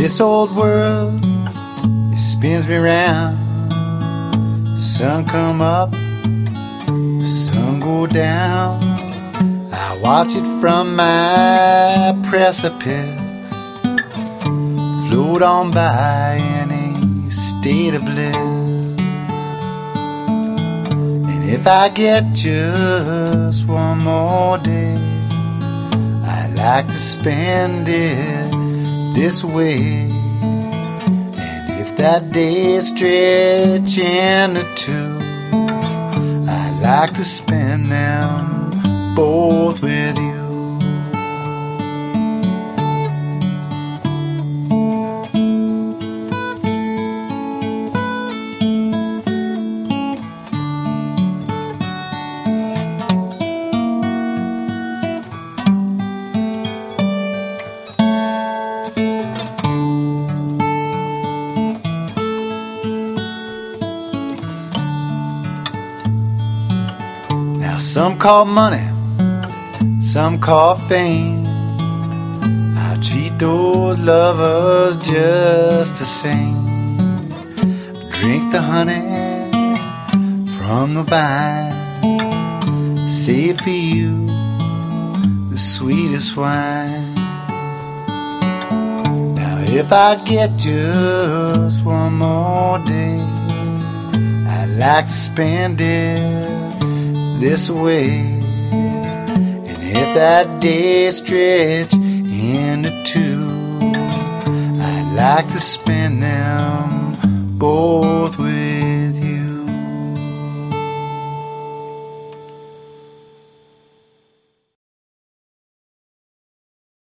This old world, it spins me round. Sun come up, sun go down. I watch it from my precipice, float on by in a state of bliss. And if I get just one more day, I like to spend it this way. And if that day stretch into two, I like to spend them both with you. Some call money, some call fame. I'll treat those lovers just the same. Drink the honey from the vine, save for you the sweetest wine. Now if I get just one more day, I'd like to spend it this way. And if that day stretch into two, I'd like to spend them both with